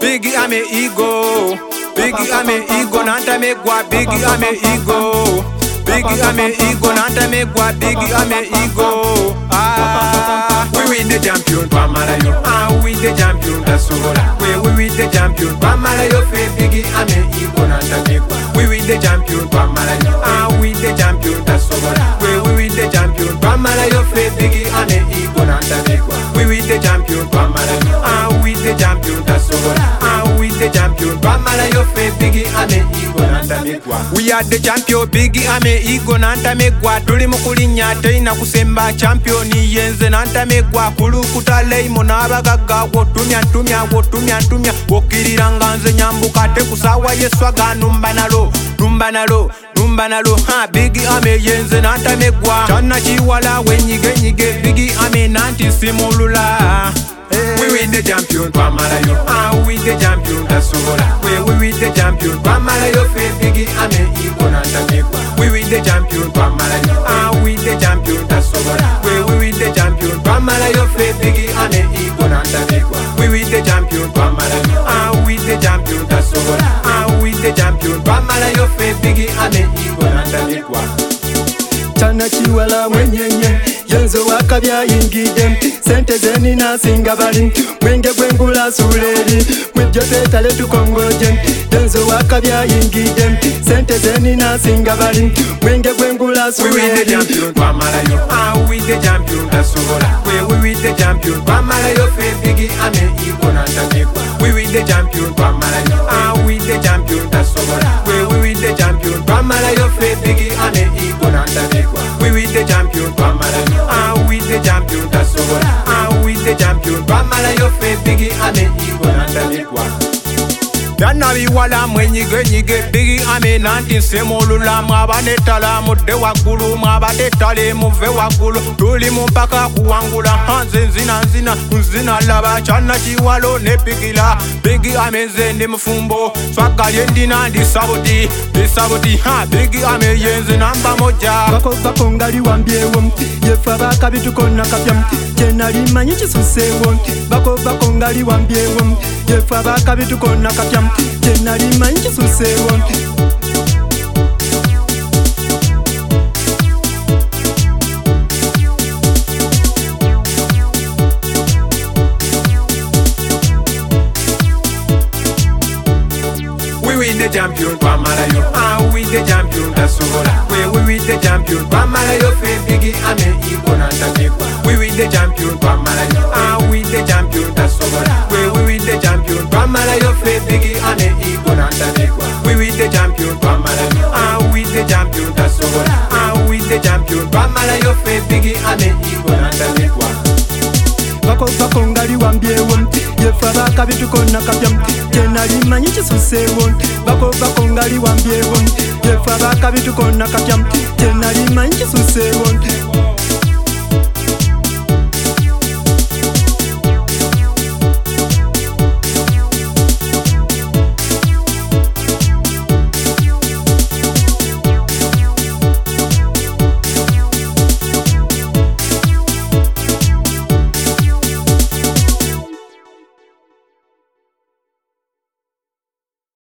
Biggie ame ego. Biggie ame ego nanta megwa. Biggie ame ego. Biggie ame ego nanta megwa. Biggie ame ego. We win the champion Pamala yo. We the champion Tasola. We win the champion Pamala yo. Biggie ame ego nanta megwa. We win the champion Pamala yo. We the champion Tasola. We win the champion Pamala yo. Biggie ame ego nanta megwa. We win the champion Pamala yo. We the champion Tasola. We the champion Pamala yo. Biggie ame ego nanta megwa. We are the champion Biggie ame ego nanta megwa. Tuli mukulinya teina kusemba champion yenze nanta megwa. Kulukuta leimo nabagaga wotumya ntumya wotumya ntumya wokiriranga nze nyambuka tekusawa yeswaga numba nalo numba nalo numba nalo Biggie ame yenze nanta megwa. Chana chiwala wenyige nyige Biggie ame nanti simulula. We win the champion Pamala yo. We the champion Tasola. We win the champion Pamala yo. Biggie ame ego nanta megwa. We win the champion Pamala yo. We the champion Tasola. We win the champion Pamala yo. Biggie ame ego nanta megwa. We win the champion Pamala yo. We the champion Tasola. We the champion Pamala yo. Biggie ame ego nanta megwa. Chana chiwala mwenyenye yenzo wakabya yingide sente zeni nasinga bali mwenge gwengula suleri mwibyo tetale tukongoje yenzo wakabya yingide sente zeni nasinga bali mwenge gwengula suleri. We win the champion Pamala yo. We the champion Tasola. We win the champion Pamala yo. Biggie ame ego nanta megwa. We win the champion Pamala yo. We the champion Tasola. We win the champion Pamala yo. Biggie ame ego nanta megwa. We win the champion Pamala yo. We the champion Tasola. We the champion Pamala yo. Biggie ame ego nanta megwa. Yana biwala mwenyige nyige Biggie ame nanti semulula. Mwabanetala mude wakulu. Mwabanetale muve wakulu. Tuli mumpaka kuwangula. Hanze nzina nzina nzina laba. Chana chiwalo nepikila. Biggie ame nze mfumbo. Swagalie ndina ndi saboti. Ndi saboti Biggie ame yenze namba moja. Bako ngali wambyewo yefa bakabitukona kapya kenali manyi kisusewo. Bako ngali wambyewo yefa bakabitukona kapya kenali manyi kisusewo. We win the champion Pamala yo. We the champion Tasola. We win the champion Pamala yo. Biggie ame ego nanta megwa. We win the champion Pamala yo. We the champion Tasola. We win the champion Pamala yo. Biggie ame ego nanta megwa. We win the champion Pamala yo. We the champion Tasola. We the champion Pamala yo. Biggie ame ego nanta megwa. Bako ngali wambyewo yefa bakabitukona kapya kenali manyi kisusewo. Bako ngali wambyewo yefa bakabitukona kapya kenali manyi kisusewo.